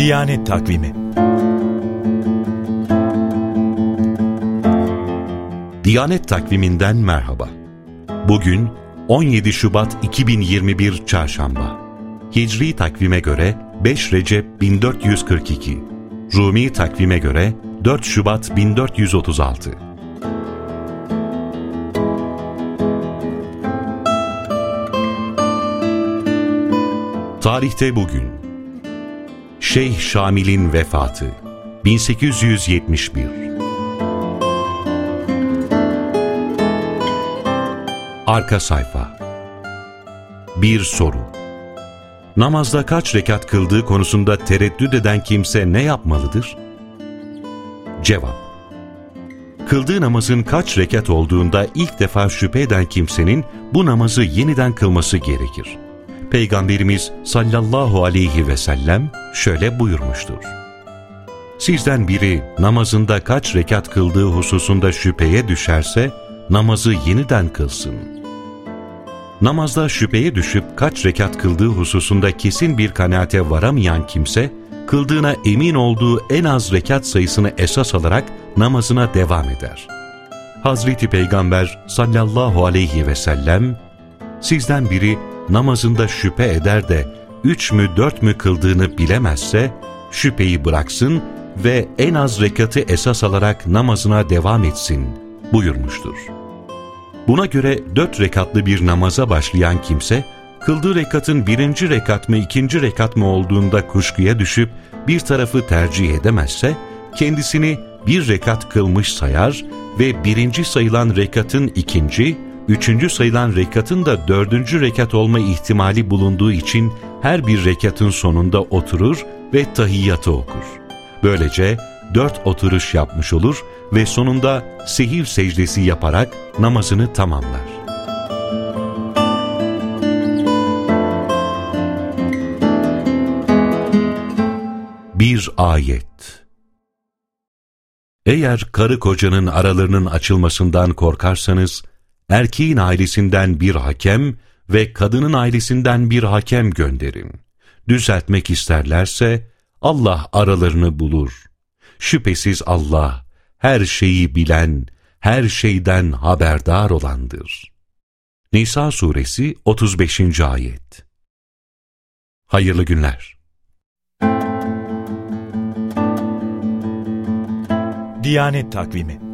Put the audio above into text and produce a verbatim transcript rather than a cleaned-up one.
Diyanet Takvimi. Diyanet Takviminden merhaba. Bugün on yedi Şubat iki bin yirmi bir Çarşamba. Hicri takvime göre beş Recep bin dört yüz kırk iki, Rumi takvime göre dört Şubat bin dört yüz otuz altı. Tarihte bugün Şeyh Şamil'in vefatı bin sekiz yüz yetmiş bir. Arka sayfa. Bir soru. Namazda kaç rekat kıldığı konusunda tereddüt eden kimse ne yapmalıdır? Cevap. Kıldığı namazın kaç rekat olduğunda ilk defa şüphe eden kimsenin bu namazı yeniden kılması gerekir. Peygamberimiz sallallahu aleyhi ve sellem şöyle buyurmuştur. Sizden biri namazında kaç rekat kıldığı hususunda şüpheye düşerse namazı yeniden kılsın. Namazda şüpheye düşüp kaç rekat kıldığı hususunda kesin bir kanaate varamayan kimse, kıldığına emin olduğu en az rekat sayısını esas alarak namazına devam eder. Hazreti Peygamber sallallahu aleyhi ve sellem, sizden biri namazında şüphe eder de üç mü dört mü kıldığını bilemezse, şüpheyi bıraksın ve en az rekatı esas alarak namazına devam etsin buyurmuştur. Buna göre dört rekatlı bir namaza başlayan kimse, kıldığı rekatın birinci rekat mı ikinci rekat mı olduğunda kuşkuya düşüp bir tarafı tercih edemezse, kendisini bir rekat kılmış sayar ve birinci sayılan rekatın ikinci, üçüncü sayılan rekatın da dördüncü rekat olma ihtimali bulunduğu için her bir rekatın sonunda oturur ve tahiyyatı okur. Böylece dört oturuş yapmış olur ve sonunda sehiv secdesi yaparak namazını tamamlar. Bir ayet. Eğer karı kocanın aralarının açılmasından korkarsanız, erkeğin ailesinden bir hakem ve kadının ailesinden bir hakem gönderin. Düzeltmek isterlerse Allah aralarını bulur. Şüphesiz Allah her şeyi bilen, her şeyden haberdar olandır. Nisa suresi otuz beşinci ayet. Hayırlı günler. Diyanet Takvimi.